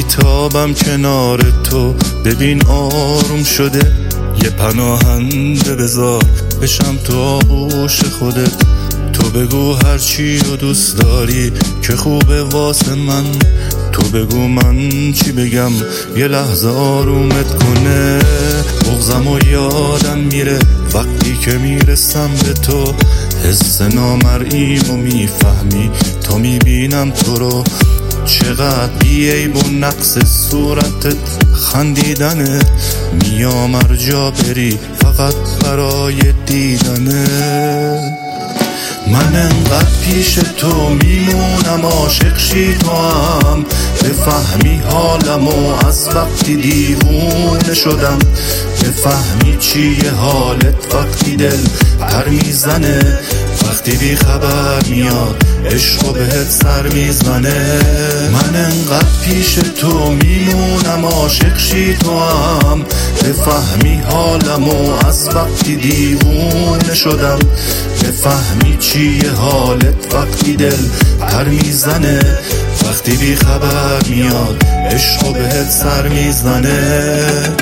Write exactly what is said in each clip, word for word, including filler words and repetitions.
میتابم کنار تو، ببین آروم شده، یه پناهنده بذار بشم تو آغوش خودت. تو بگو هرچی رو دوست داری که خوبه واسه من، تو بگو من چی بگم یه لحظه آرومت کنه. بغضم و یادم میره وقتی که میرسم به تو، حس نامرئیم و میفهمی تا میبینم تو رو. چقدر بیعیب و نقص صورتت، خندیدنت، میام هر جا بری فقط برای دیدنت. من انقدر پیش تو میمونم عاشق شی تو هم، بفهمی حالمو از وقتی دیوونه شدم، بفهمی چیه حالت وقتی دل پر میزنه، وقتی بی خبر میاد عشق و بهت سر میزنه. من انقدر پیش تو میمونم عاشق شی تو هم، بفهمی حالمو از وقتی دیوونه شدم، بفهمی چیه حالت وقتی دل پر میزنه، وقتی بی خبر میاد عشق و بهت سر میزنه.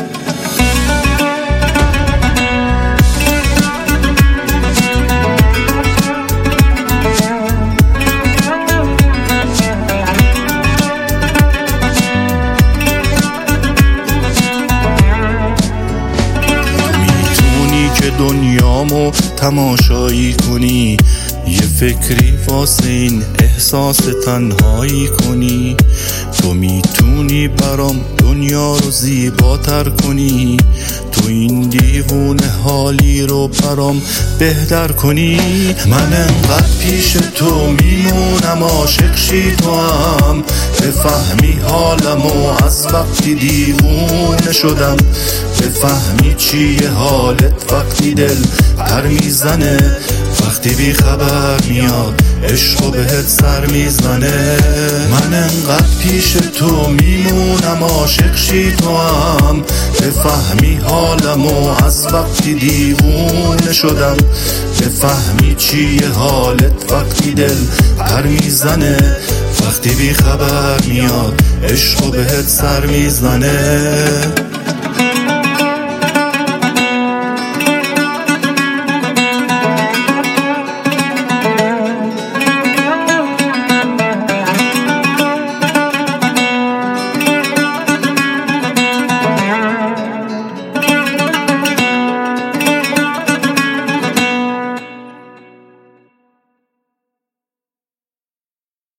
دنیامو تماشایی کنی، یه فکری واسه این احساس تنهایی کنی. تو میتونی برام دنیا رو زیباتر کنی، تو این دیوونه حالی رو برام بهتر کنی. من انقدر پیش تو میمونم عاشق شی تو هم، بفهمی حالمو از وقتی دیوونه شدم، بفهمی چیه حالت وقتی دل پر میزنه، وقتی بی خبر میاد عشق و بهت سر میزنه. من انقدر پیش تو میمونم عاشق شی تو هم، بفهمی حالمو از وقتی دیوونه شدم، بفهمی چیه حالت وقتی دل پر میزنه، وقتی بی خبر میاد عشق و بهت سر میزنه.